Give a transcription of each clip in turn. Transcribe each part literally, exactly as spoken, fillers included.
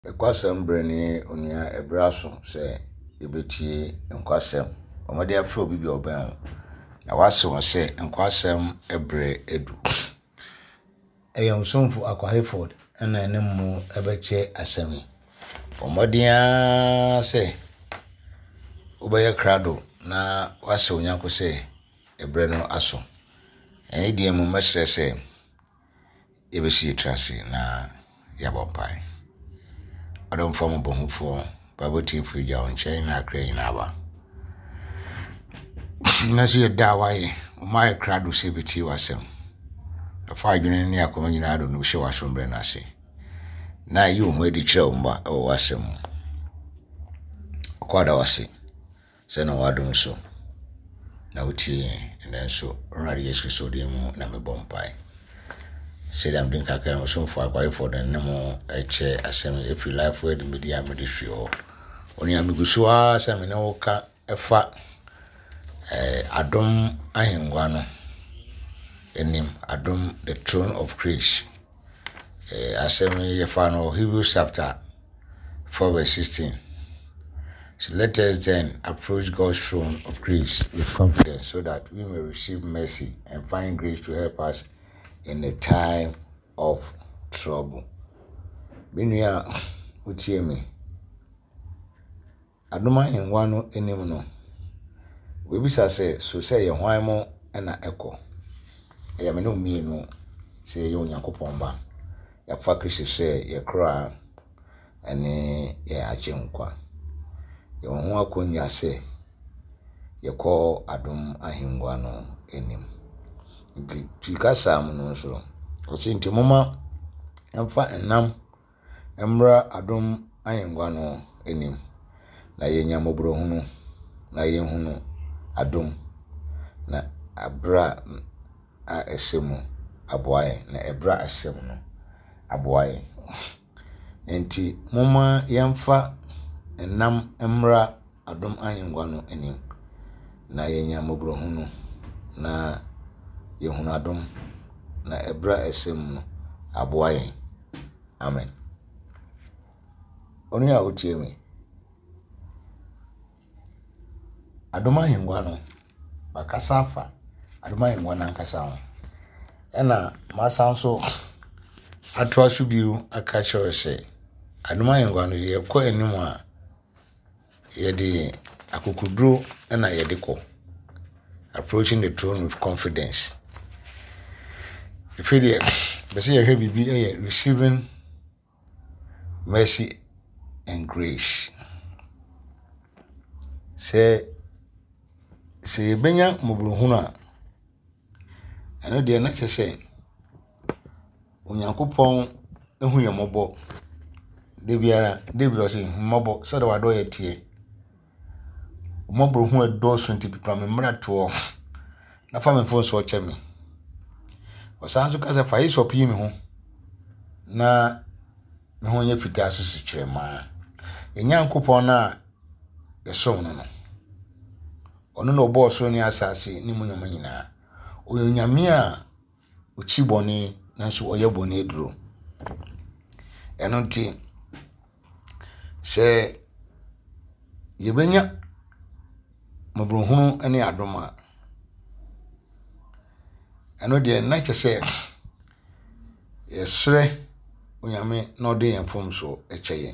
Ekwasem brani onia ebraso se ebetie nkwasem omode afro bibi oban na wase won se nkwasem ebre edu eyam somfu Akwa Hayford na enemu ebeche asemi omodia se obeye krado na wase onyanko se ebre no aso en die mu mesre se ebesi trase na yabompai Adam form bohufo baboti fuja on chain na crane aba nasi dawaye my crowd sebiti wasem afa adwene ne akoma nyina do no hye wasombre na ase na yi o edi kire o mba o wasem kwada wase se na wadom so na uti nenso onari Yesu Kristo de mu na me bompai Sedam din kakra mo somfo Akwa Hayford na mo eche asem efi life word media ministry o oni amiguso a asem na wo ka efa eh adom ahengwa no enim adom the throne of grace eh asem ye fa no Hebrews chapter four verse sixteen. So let us then approach God's throne of grace with confidence so that we may receive mercy and find grace to help us in the time of trouble. Binuya utie me. Adoma henwa no enim no. We bisa se so say ye hwan mo na eko. Eya me no mienu se ye Onyankopon ba. Ya fa Kristo se ye kra ene ye achenkwa. Ye ho akonya se ye ko adom ahengwa no enim. Nti tukasa mu no so kosi nti moma emfa enam emra adom ahengwa no enim na yenya mobro hunu na yenhunu adom na abra a esemu aboaye na ebra asem no aboaye enti moma yemfa enam emra adom ahengwa no enim na yenya mobro hunu na yehunu adom na ebra esem no aboaye amen. Oni a utie me adom ahengwa no bakasa afa adom ahengwa na nkasa ho ena masanso atwa so biu aka chewe se adom ahengwa no ye kɔ anim a ye de akokudro ena ye de kɔ approaching the throne with confidence. If you say you bibi eh receiving mercy and grace. Say say benya mobruhunu a eno de na kyese Onyankopon ehu ye mobo de biara de bi say mobo so de wado ye tie mobruhu edo so nti pipa me mrato na fa me fon so o chemi osanso kasa fa yeso pii me ho na me ho nya fita so si kyerema Enyankopon na yeso no no ono no bo so ni asase ni mu nyoma nyina oyonyame a ochi boni na so oye boni eduro eno nti se yebenya mobrohunu ene adoma eno de na kyese yesre onyame na ode yemfom so echeye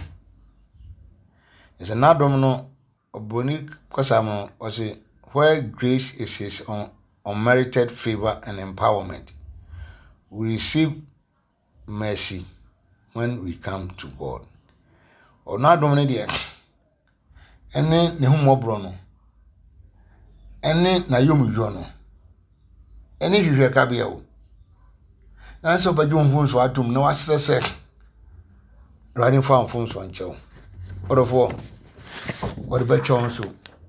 ese na adom no oboni kwasam o say where grace is his un unmerited favor and empowerment we receive mercy when we come to God. O na adom ne de ene ne humobro no ene na yomuyo no ene hwehwe ka bia o na so badwo mfun so atom na wasese rani fa mfun so anchew orofo ori ba chon so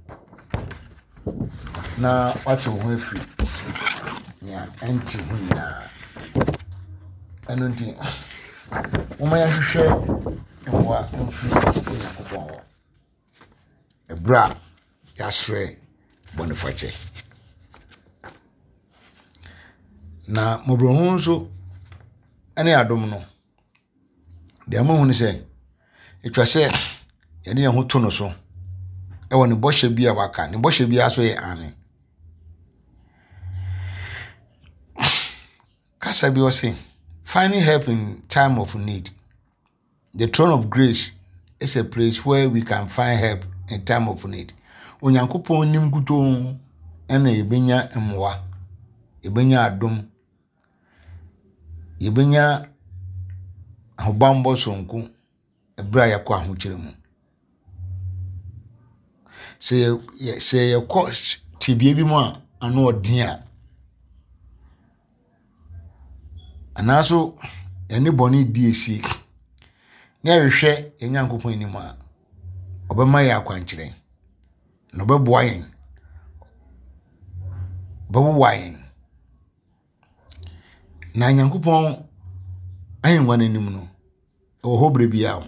na wato ho afi ya anti hunya eno nti uma ya hwehwe nwa mfi Onyankopon ebra ya sre boniface na mobrohun so ene adom no de amahunu se etwa se ye ne ho to no so e wo ne bohye bia waka ne bohye bia so ye ane kasa bi o say finding help in time of need. The throne of grace is a place where we can find help in time of need. Onyankopon nim guto ena ebenya emwa ebenya adom ebenya ahobambo sonku ebra yakọ ahokyere mu se se yakọ tibie bi mu a ano odin a anaso ene boni di esi na hwehwe enyankopon ni mu a obema ya akwankyere no beboa yen bawo wayen na nyankopon ayenwa nanim no o hobre bia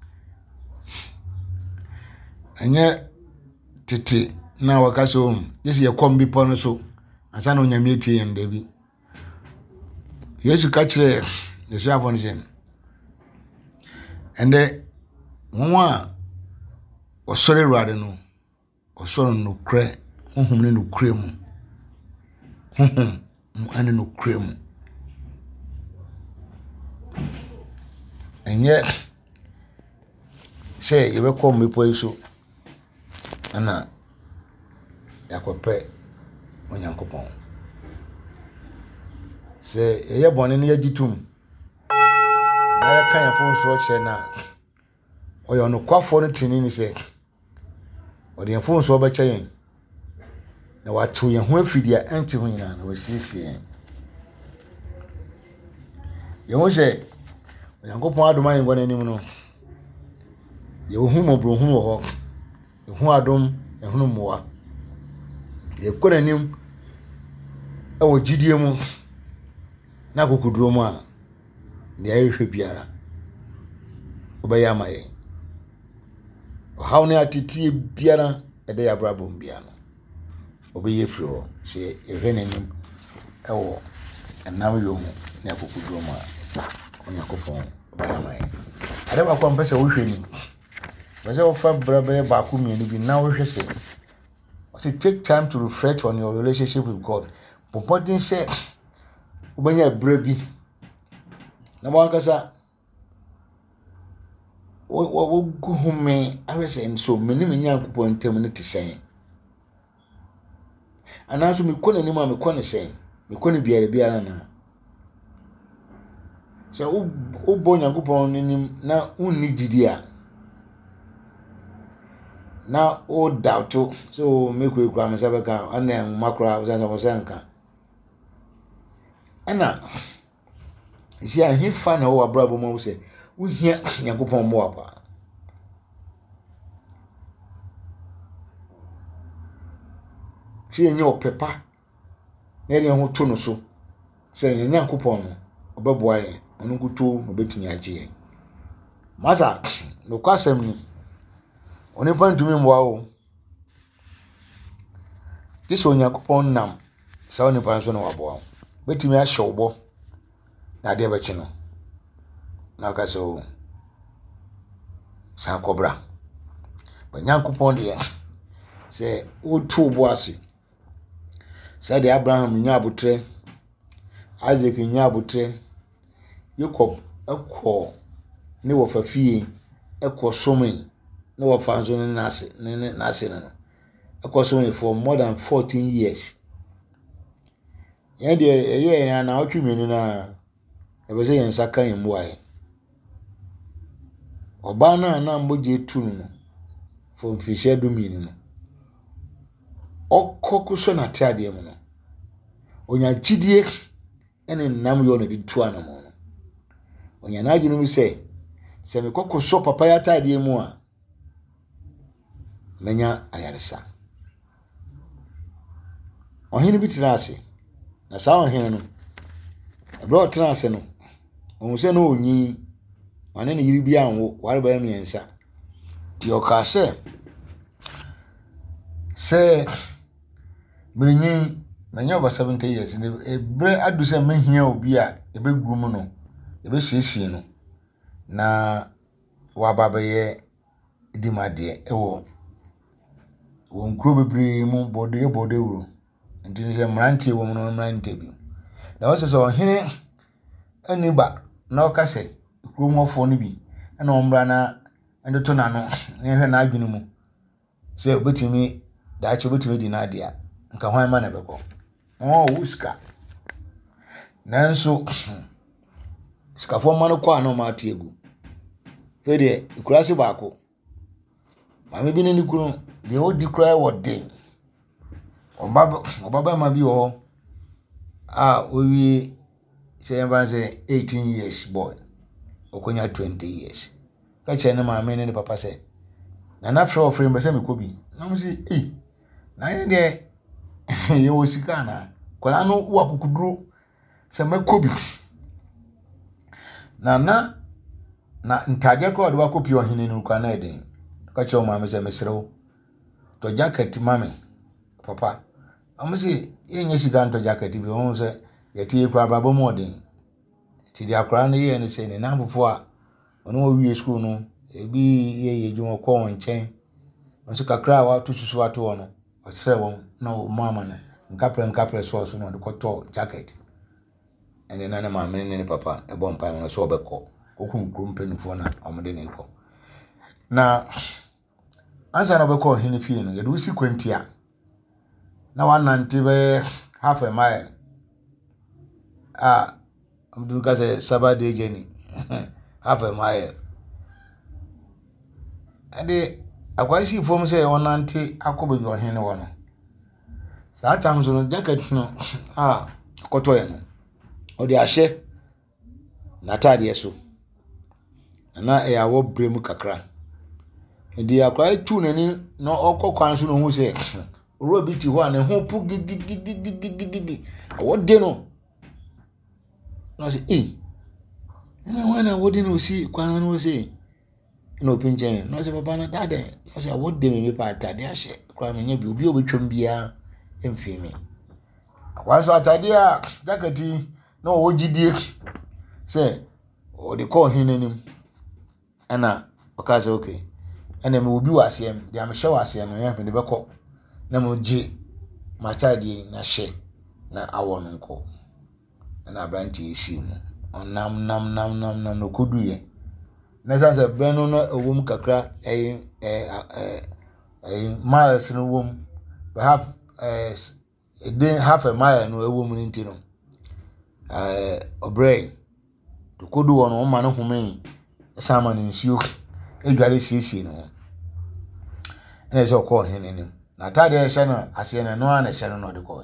anya tete na wakaso yesi yakom bi pono so ansa na onyame etie yen dabi Yesu ka kire Yesu afon jen ende nwa osore ruade no osoro no kre honhom ne no kre mu honhom mu ane no kre mu enye se yebe kom mepo iso ana yakope onyankopon se eye bone ne yagitum na ya kan yafo so kire na oyo no kwafo no tini ni se odi yafo so ba kyen na watu ye ho afidia anti ho nyina na wasiesie ye ho se onyankopon adom ayen gwana nim no ye hu mobro hu wo ye hu adom ye hu moa ye kona nim e wo gidie mu na kokuduro mu a ne ayehwe biara obaya maye o hawne atiti biara ede ya brabom bia no obeye firo se ehwe nanim e wo enam yomu na kokuduro mu a onyakopon obaya maye ade ba kwa mpese wo hwe ni wese wo fa brabe ba ku mi ni bi na wo hwe se so take time to reflect on your relationship with God. Popodin say ubanya brabi na mo ankasa wo wo guhume awese so meni menya akopon ntem ne tisen anaso mi kona ni ma mi kona sen mi kona biara biara na so wo wo bonya akopon ni na unni gidia na o doubt so make we kwa mesabeka ana makra usanza mosanka ana isi ahi fa na wo abrabo mo se wo hia yakopon mo apa si enye opepa na ri ho to no so se enye yakopon no obeboa yen onu kuto obetumi agye masa no kwasem ni oni pantumi mwa o this onyakopon nam sa oni panso no wabo betimi ahye obo na de bechi no na ka so sa kobra banyakopon de se otu obo ase sa de Abraham nya abutre Isaac nya abutre Jacob akọ ne wo fafie akọ somen no wa fanzo ne nase ne nase no akoso for more than fourteen years ye de ye na otwemenu na e be se yensa kan yemu aye oba na na mboje tu no for fishe do mi no okokuso na tiade mu no onya gidie ene nam yo no di tu anamo no onya na adwunu mi se se me kokuso papa ya tiade mu a menya ayaresa ohini bitirase na sa ohini no ebro trase no onse no onyi wane ne yiri bia anwo ware ba miensa ti okase se menyi menya over seventy years ne ebre adu se mehia obi a ebeguru mu no ebe siesie no na wababaye di made ewo won kro bebre mu bode bode wuro nti je mrantie wo mu no mrantie bi na wo se so hene aniba na okase kro mu ofo no bi na ombra na ndo to na no ne hwe na adwene mu se obetimi da che obetimi di na dia nka hwan ma na beko oh wuska nanso skafo ma no kwa no ma tiegu fede ikurase baako mame bi ne ni kunu de odi kura wo den obaba obaba ma bi ho ah owie say emba say eighteen years boy okonya twenty years ka che ne mame ne papa say na na fro frame be say me kobi na mo say eh na ye de ye wo sika na kwala no wa kukuduro say me kobi na na na ntade ko de wa kopi ohene ni kwa na eden ka che o mame say me serew to jacket mame papa amsi yenye sika nto jacket bi won say yeti kwa baba modern ti dia kra no ye ne say ne namfofo a ono wo wie school no ebi ye ye dwon ko nchen onso kakra wa to susu ato wono osere won na mama na nkapre nkapre so so no de koto jacket ene na na mama ne ne papa e bon pa no so obekọ kokun krompenifo na omde ne ko na ansa na obekọ hini fie no ye do si kwantia na wanante be half a mile ah amdu ka say sabade jeni half a mile ade akwasi fom say wanante akobe bi ohene wono sa tam so no jacket no ah koto ye no odi ahye na tade so na e awo bremu kakra ndi akwai tu nani no okokwan so no hu say ro bi ti ho an ho pu gigigigigigigi awo de no no say eh na wana wodi no si kwan no say no pinchen no say papa na dade no say awo de me pa tade ahye kwa me nya bi obi obetwam bia emfimi akwa so atade a jakati no wogidie say o de ko hinenim ana okaze okay ana me obi wasem de am hye wasem no ya me de beko na mo ji matadi na hye na awon nko na abranti esi mu onam nam nam nam nam no koduye na sanse breno no ewom kakra eh eh eh miles no wom we have eh then half a mile no ewom ni ntino eh obrey to kodu wono o ma no home sama ni nsuo edware siesie no ene so ko hene ni na tade e hye no ase ne no ana hye no no de ko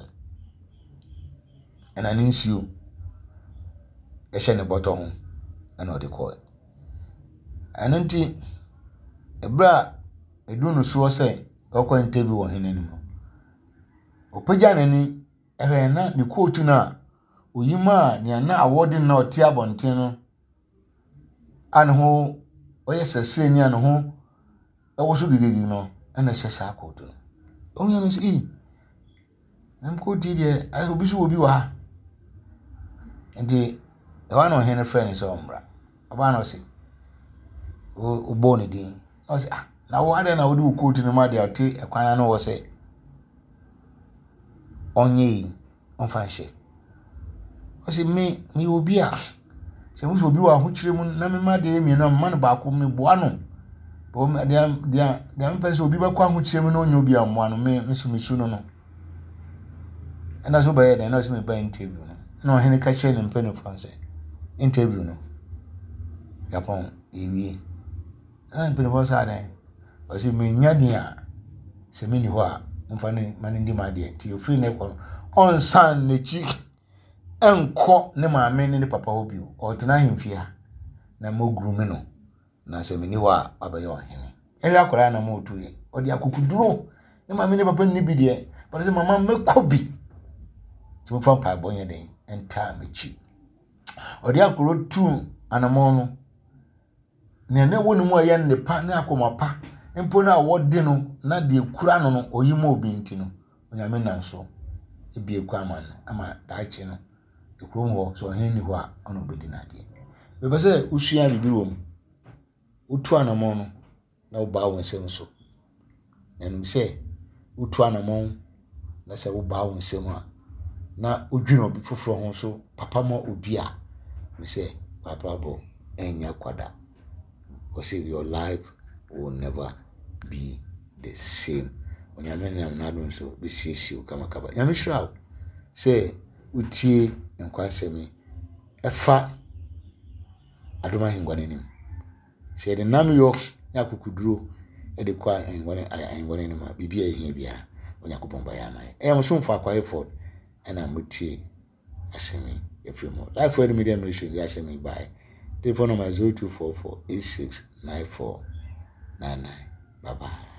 ena ni nsuo e hye ne boto ho ana de ko ananti ebra edunu so se okọ interview wo hene ni mo opagya nani ehe na ni kotu na oyima ni na award na oti abonten no ane ho oye sese ni ane ho ewo so gigigi no ana hyesa kotu no onya no si e nam koti de ai obi so obi wa ndi e wa no hene friend so ombra oba no si o boni din o si ah na wo ade na wo di kotu no ma de oti ekwan na wo se onye onfa hye o si me mi obi a se mo so obi wa ho kire mu na me ma de mi na ma no ba ko me boa no bo me de de de am pese obi ba kwa ho kire mu na onye obi amwa no me me so me su no no ena so ba ye de na so me ba interview no na hene ka che ne mpene France interview no yapon ewie na mpene France ade o si me nya dia se me ni ho a mfa ne mane ndi ma de ti ofri ne ko on san ne chi enko ne maame ne papa obi o tena himfia na moguru me no na se me ni ho a abaye ohene ewe akora na mo tuye odi akukuduro ne maame ne papa ni bi de but se mama me kobi ti mo fa pa bonye den enta me chi odi akoro tu anamo no ne ne wonu mu aye ne pa ne akoma pa empo na wodi no na de kura no no oyima obi nti no onyame nan so ebi eku ama no ama daachi no ekrom ho so hen ni ho a ono bedi na de be be se usua bibi wo utu anamon no na wo ba wo nsem so enum se utu anamon na se wo ba wo nsem a na odwino obi foforo ho so papa ma obi a we say papa bo enya kwada we say your life will never be the same onyame nam na do so be siesie kama kaba nyame hira say utie nkwansemi efa adoma hingwane nim say the nam yo yakukuduro e de kwa hingwane hingwane nim a bibia ehia bia onyakopon ba ya man e mo so mfa kwa effort ana mutie asemi efremo life for the media ministry ya asemi by telephone number zero two four four eight six nine four nine nine. Bye bye.